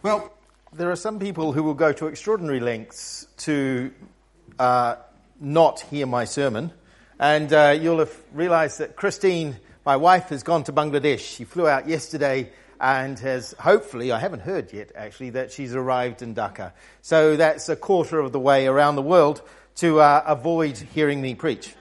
Well, there are some people who will go to extraordinary lengths to not hear my sermon. And you'll have realized that Christine, my wife, has gone to Bangladesh. She flew out yesterday and has hopefully, I haven't heard yet actually, that she's arrived in Dhaka. So that's a quarter of the way around the world to avoid hearing me preach.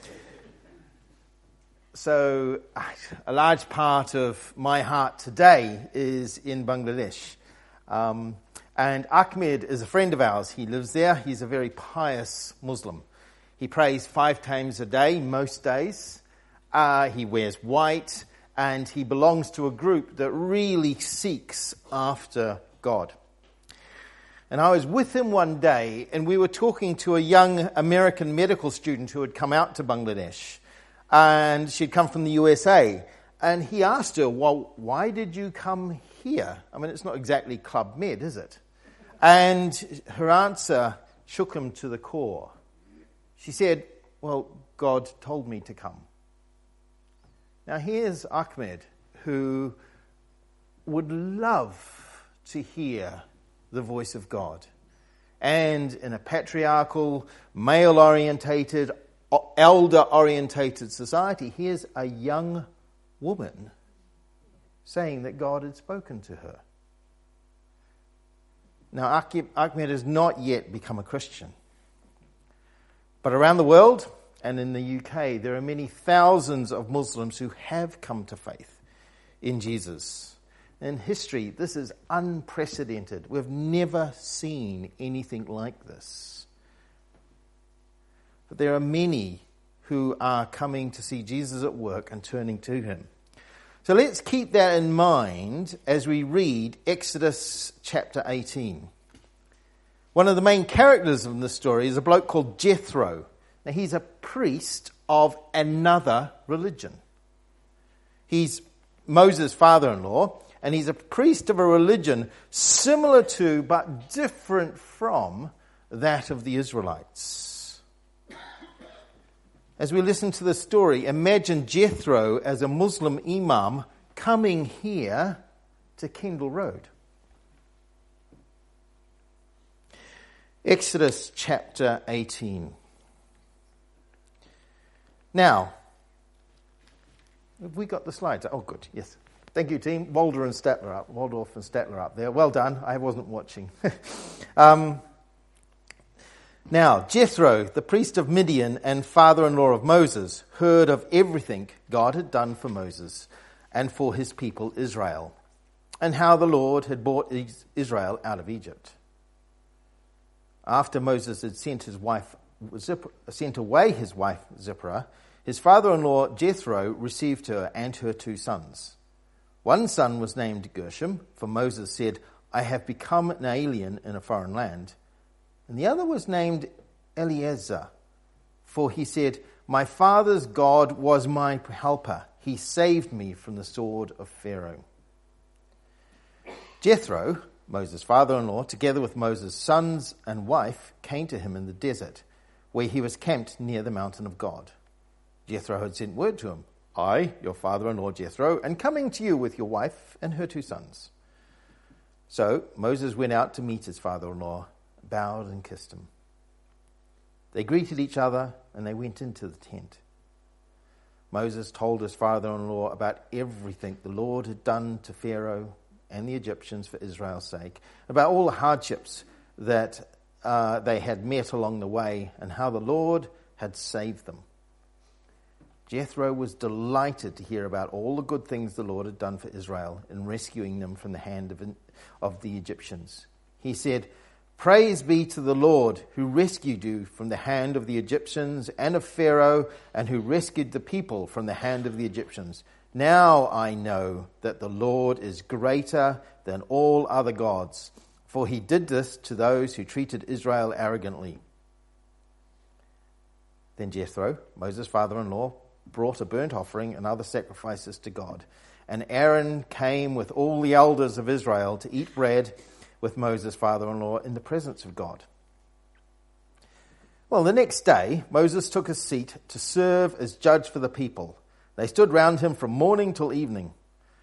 So a large part of my heart today is in Bangladesh. And Ahmed is a friend of ours. He lives there. He's a very pious Muslim. He prays 5 times a day, most days. He wears white, and he belongs to a group that really seeks after God. And I was with him one day, and we were talking to a young American medical student who had come out to Bangladesh. And she'd come from the USA. And he asked her, well, why did you come here? I mean, it's not exactly Club Med, is it? And her answer shook him to the core. She said, well, God told me to come. Now here's Ahmed, who would love to hear the voice of God. And in a patriarchal, male-orientated, elder-orientated society, here's a young woman saying that God had spoken to her. Now, Ahmed has not yet become a Christian. But around the world, and in the UK, there are many thousands of Muslims who have come to faith in Jesus. In history, this is unprecedented. We've never seen anything like this. But there are many who are coming to see Jesus at work and turning to him. So let's keep that in mind as we read Exodus chapter 18. One of the main characters in this story is a bloke called Jethro. Now, he's a priest of another religion. He's Moses' father-in-law, and he's a priest of a religion similar to but different from that of the Israelites. As we listen to the story, imagine Jethro as a Muslim imam coming here to Kendall Road. Exodus chapter 18. Now, have we got the slides? Oh, good, yes. Thank you, team. Waldorf and Statler up there. Well done. I wasn't watching. Now, Jethro, the priest of Midian and father-in-law of Moses, heard of everything God had done for Moses and for his people Israel, and how the Lord had brought Israel out of Egypt. After Moses had sent away his wife Zipporah, his father-in-law Jethro received her and her 2 sons. One son was named Gershom, for Moses said, I have become an alien in a foreign land. And the other was named Eleazar, for he said, my father's God was my helper. He saved me from the sword of Pharaoh. Jethro, Moses' father-in-law, together with Moses' sons and wife, came to him in the desert, where he was camped near the mountain of God. Jethro had sent word to him, I, your father-in-law Jethro, am coming to you with your wife and her 2 sons. So Moses went out to meet his father-in-law, bowed and kissed him. They greeted each other and they went into the tent. Moses told his father-in-law about everything the Lord had done to Pharaoh and the Egyptians for Israel's sake, about all the hardships that they had met along the way and how the Lord had saved them. Jethro was delighted to hear about all the good things the Lord had done for Israel in rescuing them from the hand of the Egyptians. He said, praise be to the Lord who rescued you from the hand of the Egyptians and of Pharaoh, and who rescued the people from the hand of the Egyptians. Now I know that the Lord is greater than all other gods, for he did this to those who treated Israel arrogantly. Then Jethro, Moses' father-in-law, brought a burnt offering and other sacrifices to God. And Aaron came with all the elders of Israel to eat bread with Moses' father-in-law in the presence of God. Well, the next day, Moses took his seat to serve as judge for the people. They stood round him from morning till evening.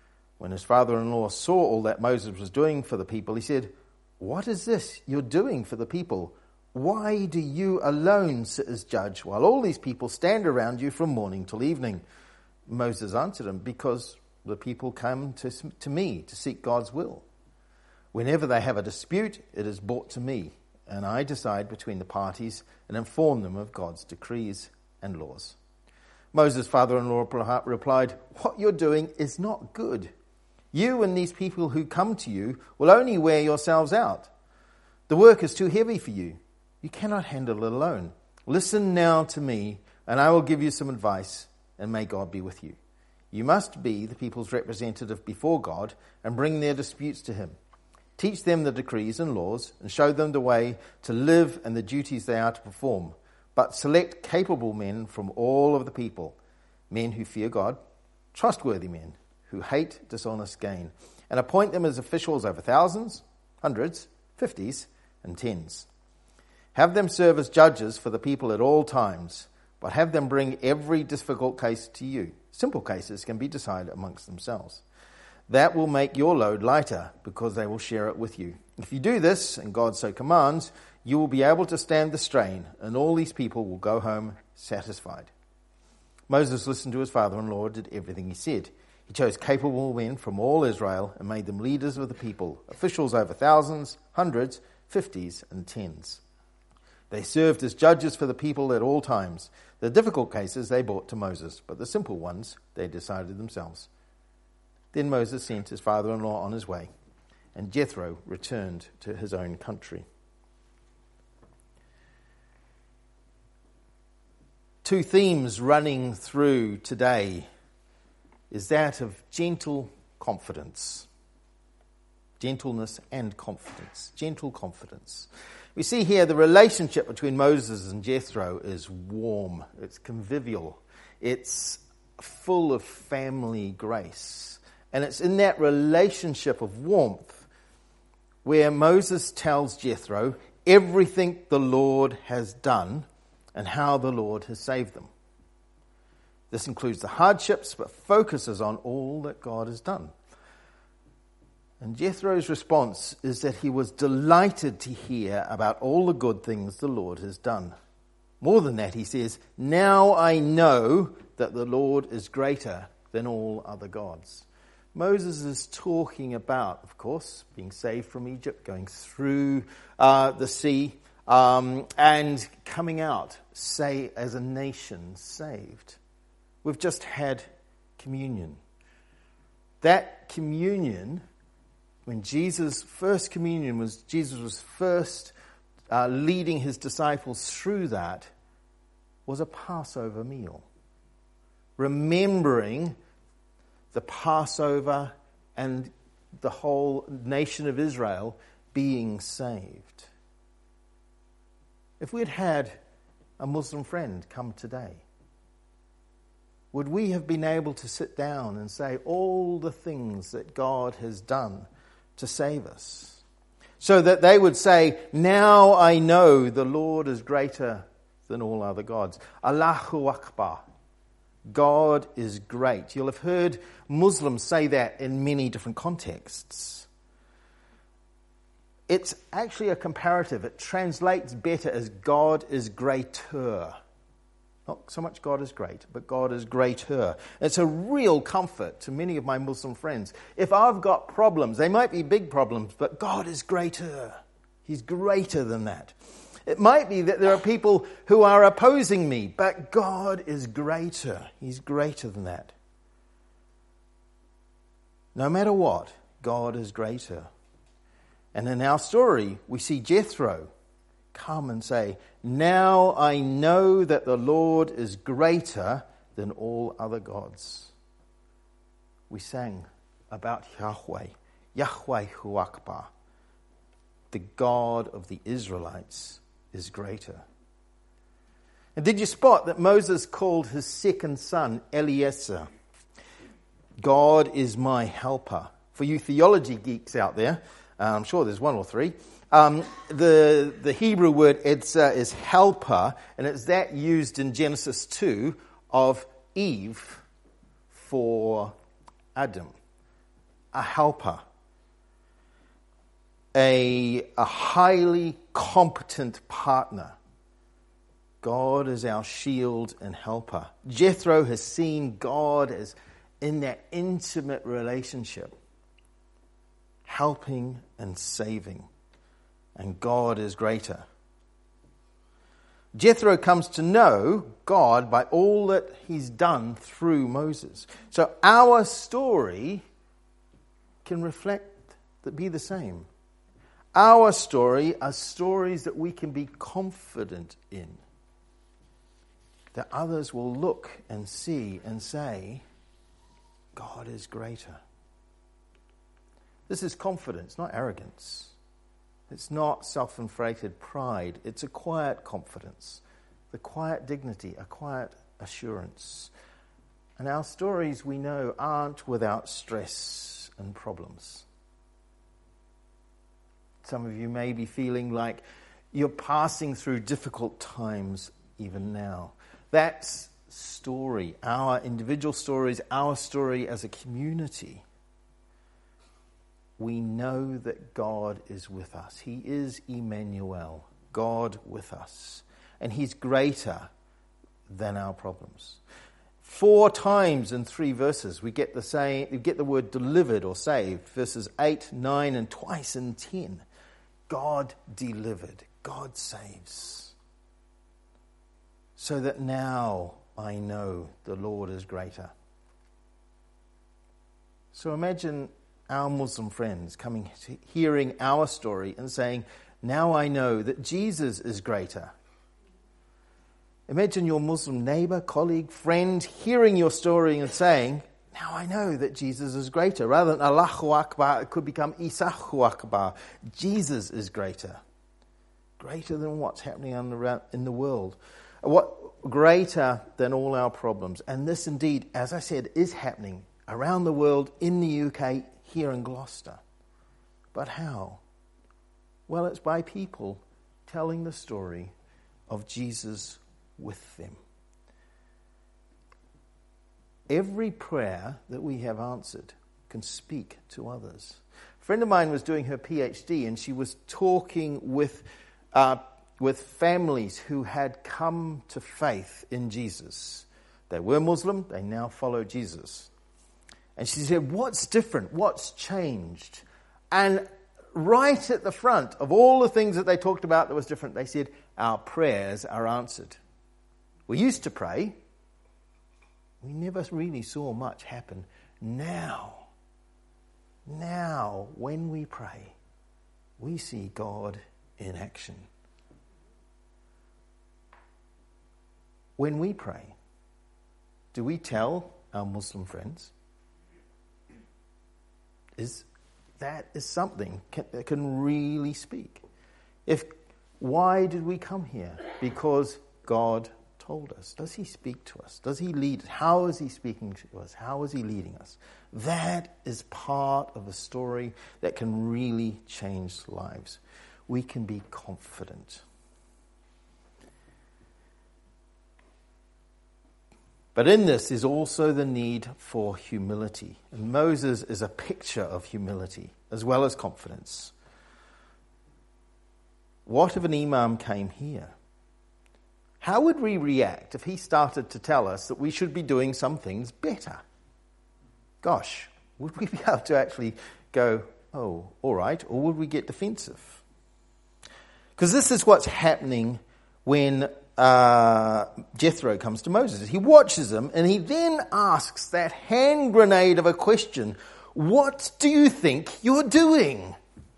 When his father-in-law saw all that Moses was doing for the people, he said, "What is this you're doing for the people? Why do you alone sit as judge while all these people stand around you from morning till evening?" Moses answered him, "Because the people come to me to seek God's will. Whenever they have a dispute, it is brought to me, and I decide between the parties and inform them of God's decrees and laws." Moses' father-in-law replied, "What you're doing is not good. You and these people who come to you will only wear yourselves out. The work is too heavy for you. You cannot handle it alone. Listen now to me, and I will give you some advice, and may God be with you. You must be the people's representative before God and bring their disputes to him. Teach them the decrees and laws and show them the way to live and the duties they are to perform. But select capable men from all of the people, men who fear God, trustworthy men who hate dishonest gain, and appoint them as officials over thousands, hundreds, fifties, and tens. Have them serve as judges for the people at all times, but have them bring every difficult case to you. Simple cases can be decided amongst themselves. That will make your load lighter, because they will share it with you. If you do this, and God so commands, you will be able to stand the strain, and all these people will go home satisfied." Moses listened to his father-in-law and did everything he said. He chose capable men from all Israel and made them leaders of the people, officials over thousands, hundreds, fifties, and tens. They served as judges for the people at all times. The difficult cases they brought to Moses, but the simple ones they decided themselves. Then Moses sent his father-in-law on his way, and Jethro returned to his own country. Two themes running through today is that of gentle confidence. Gentleness and confidence. Gentle confidence. We see here the relationship between Moses and Jethro is warm. It's convivial. It's full of family grace. And it's in that relationship of warmth where Moses tells Jethro everything the Lord has done and how the Lord has saved them. This includes the hardships, but focuses on all that God has done. And Jethro's response is that he was delighted to hear about all the good things the Lord has done. More than that, he says, "Now I know that the Lord is greater than all other gods." Moses is talking about, of course, being saved from Egypt, going through the sea, and coming out, say, as a nation saved. We've just had communion. That communion, when Jesus' first communion was, Jesus was first leading his disciples through that, was a Passover meal. Remembering the Passover and the whole nation of Israel being saved. If we had had a Muslim friend come today, would we have been able to sit down and say all the things that God has done to save us? So that they would say, "Now I know the Lord is greater than all other gods." Allahu Akbar. God is great. You'll have heard Muslims say that in many different contexts. It's actually a comparative. It translates better as God is greater. Not so much God is great, but God is greater. It's a real comfort to many of my Muslim friends. If I've got problems, they might be big problems, but God is greater. He's greater than that. It might be that there are people who are opposing me, but God is greater. He's greater than that. No matter what, God is greater. And in our story, we see Jethro come and say, "Now I know that the Lord is greater than all other gods." We sang about Yahweh, Yahweh Hu Akbar. The God of the Israelites is greater. And did you spot that Moses called his second son Eliezer? God is my helper. For you theology geeks out there, I'm sure there's one or three, the Hebrew word Ezer is helper, and it's that used in Genesis 2 of Eve for Adam. a helper, a highly competent partner. God is our shield and helper. Jethro has seen God as in that intimate relationship, helping and saving. And God is greater. Jethro comes to know God by all that he's done through Moses. So our story can be the same. Our story are stories that we can be confident in. That others will look and see and say, God is greater. This is confidence, not arrogance. It's not self-inflated pride. It's a quiet confidence, the quiet dignity, a quiet assurance. And our stories, we know, aren't without stress and problems. Some of you may be feeling like you're passing through difficult times even now. That's story, our individual stories, our story as a community. We know that God is with us. He is Emmanuel, God with us. And he's greater than our problems. 4 times in 3 verses we get the word delivered or saved. Verses 8, 9 and twice in 10. God delivered. God saves. So that now I know the Lord is greater. So imagine our Muslim friends hearing our story and saying, now I know that Jesus is greater. Imagine your Muslim neighbor, colleague, friend hearing your story and saying, now I know that Jesus is greater. Rather than Allahu Akbar, it could become Isahu Akbar. Jesus is greater. Greater than what's happening in the world. Greater than all our problems. And this indeed, as I said, is happening around the world, in the UK, here in Gloucester. But how? Well, it's by people telling the story of Jesus with them. Every prayer that we have answered can speak to others. A friend of mine was doing her PhD and she was talking with families who had come to faith in Jesus. They were Muslim, they now follow Jesus. And she said, what's different? What's changed? And right at the front of all the things that they talked about that was different, they said, our prayers are answered. We used to pray. We never really saw much happen. Now, when we pray, we see God in action. When we pray, do we tell our Muslim friends? That is something that can really speak. Why did we come here? Because God told us. Does he speak to us? Does he lead us? How is he speaking to us? How is he leading us? That is part of a story that can really change lives. We can be confident. But in this is also the need for humility. And Moses is a picture of humility as well as confidence. What if an imam came here? How would we react if he started to tell us that we should be doing some things better? Gosh, would we be able to actually go, oh, all right, or would we get defensive? Because this is what's happening when Jethro comes to Moses. He watches him and he then asks that hand grenade of a question, what do you think you're doing?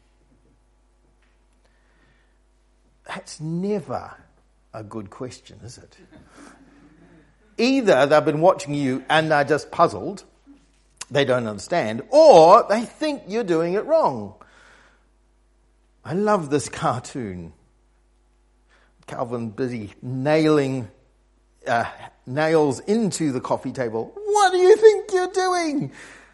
That's never a good question, is it? Either they've been watching you and they're just puzzled, they don't understand, or they think you're doing it wrong. I love this cartoon. Calvin busy nailing nails into the coffee table. What do you think you're doing?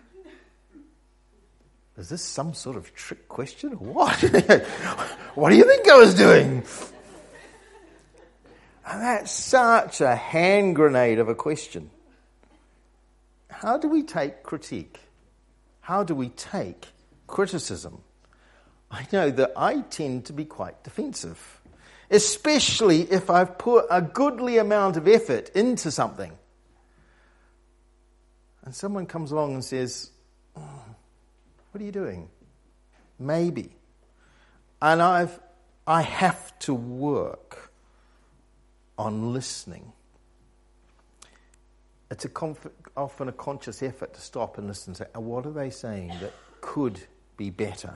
Is this some sort of trick question or what? What do you think I was doing? And that's such a hand grenade of a question. How do we take critique? how do we take criticism? I know that I tend to be quite defensive, especially if I've put a goodly amount of effort into something. And someone comes along and says, what are you doing? Maybe. And I have to work on listening. It's often a conscious effort to stop and listen and say, what are they saying that could be better?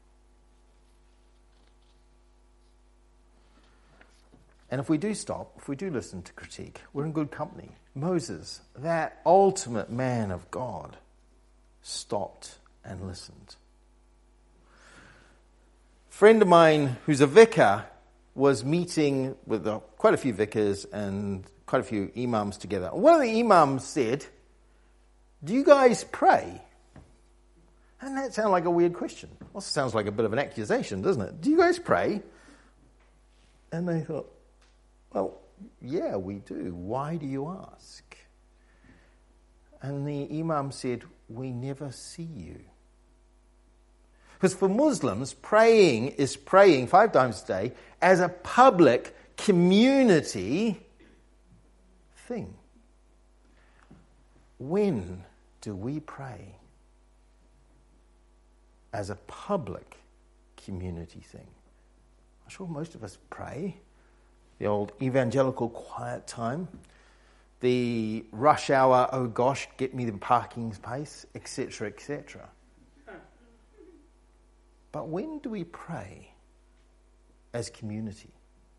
And if we do stop, if we do listen to critique, we're in good company. Moses, that ultimate man of God, stopped and listened. A friend of mine who's a vicar was meeting with quite a few vicars and quite a few imams together. One of the imams said, do you guys pray? And that sounded like a weird question. Also sounds like a bit of an accusation, doesn't it? Do you guys pray? And they thought, well, yeah, we do. Why do you ask? And the imam said, we never see you. Because for Muslims, praying is praying 5 times a day as a public community thing. When do we pray as a public community thing? I'm sure most of us pray. The old evangelical quiet time, the rush hour, oh gosh, get me the parking space, etc., etc. But when do we pray as community?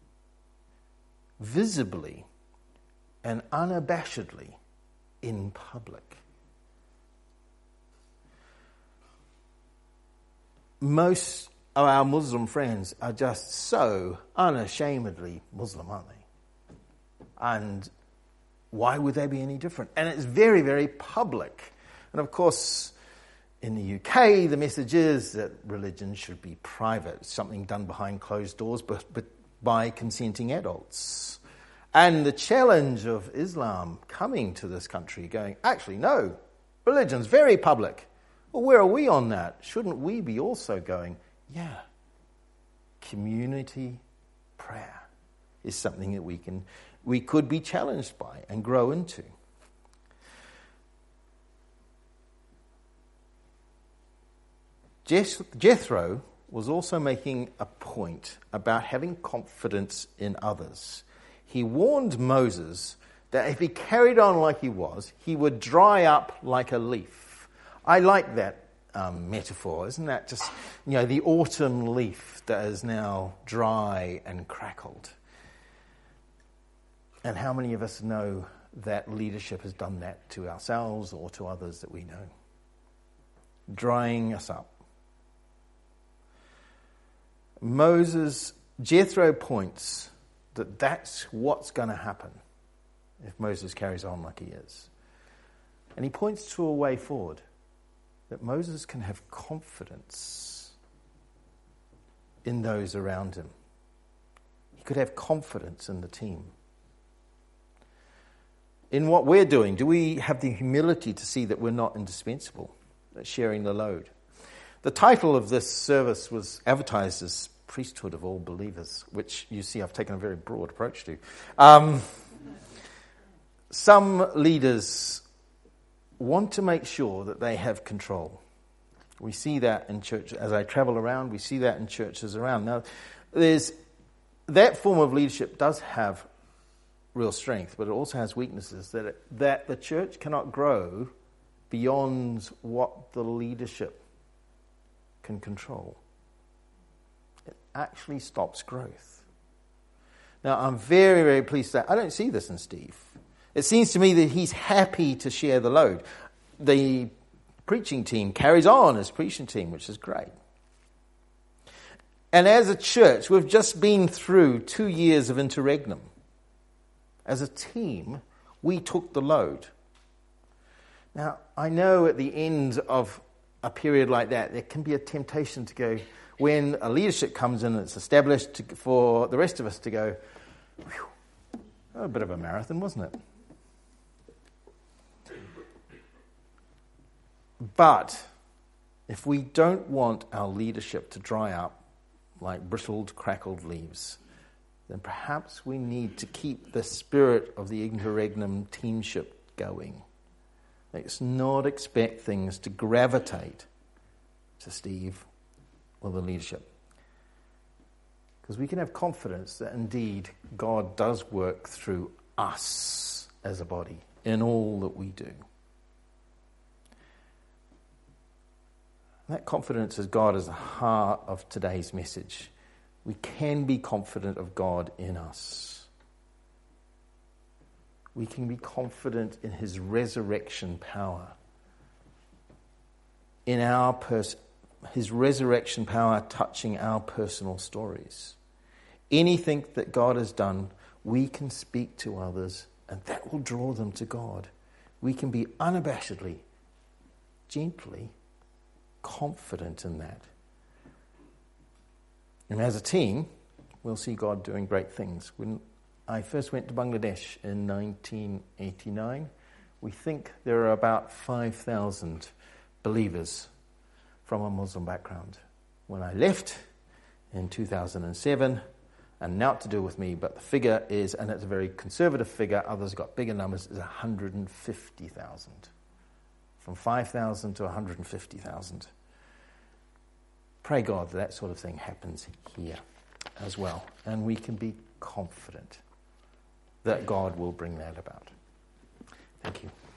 Visibly and unabashedly in public. Most of our Muslim friends are just so unashamedly Muslim, aren't they? And why would they be any different? And it's very, very public. And of course, in the UK, the message is that religion should be private, something done behind closed doors, but by consenting adults. And the challenge of Islam coming to this country going, actually, no, religion's very public. Well, where are we on that? Shouldn't we be also going, yeah, community prayer is something that we could be challenged by and grow into. Jethro was also making a point about having confidence in others. He warned Moses that if he carried on like he was, he would dry up like a leaf. I like that metaphor. Isn't that just, the autumn leaf that is now dry and crackled? And how many of us know that leadership has done that to ourselves or to others that we know? Drying us up. Jethro points that that's what's going to happen if Moses carries on like he is. And he points to a way forward, that Moses can have confidence in those around him. He could have confidence in the team. In what we're doing, do we have the humility to see that we're not indispensable, at sharing the load? The title of this service was advertised as Priesthood of All Believers, which you see I've taken a very broad approach to. Some leaders want to make sure that they have control. We see that in church. As I travel around, we see that in churches around. Now, that form of leadership does have real strength, but it also has weaknesses, that the church cannot grow beyond what the leadership can control. It actually stops growth. Now, I'm very, very pleased that I don't see this in Steve. It seems to me that he's happy to share the load. The preaching team carries on as preaching team, which is great. And as a church, we've just been through 2 years of interregnum. As a team, we took the load. Now, I know at the end of a period like that, there can be a temptation to go, when a leadership comes in and it's established, for the rest of us to go, whew, a bit of a marathon, wasn't it? But if we don't want our leadership to dry up like brittled, crackled leaves, then perhaps we need to keep the spirit of the interregnum teamship going. Let's not expect things to gravitate to Steve or the leadership. Because we can have confidence that indeed God does work through us as a body in all that we do. That confidence is God is the heart of today's message. We can be confident of God in us. We can be confident in his resurrection power. In his resurrection power touching our personal stories. Anything that God has done, we can speak to others, and that will draw them to God. We can be unabashedly, gently confident in that. And as a team, we'll see God doing great things. When I first went to Bangladesh in 1989, we think there are about 5,000 believers from a Muslim background. When I left in 2007, and now to do with me, but the figure is, and it's a very conservative figure, others got bigger numbers, is 150,000. From 5,000 to 150,000. Pray God that sort of thing happens here as well. And we can be confident that God will bring that about. Thank you.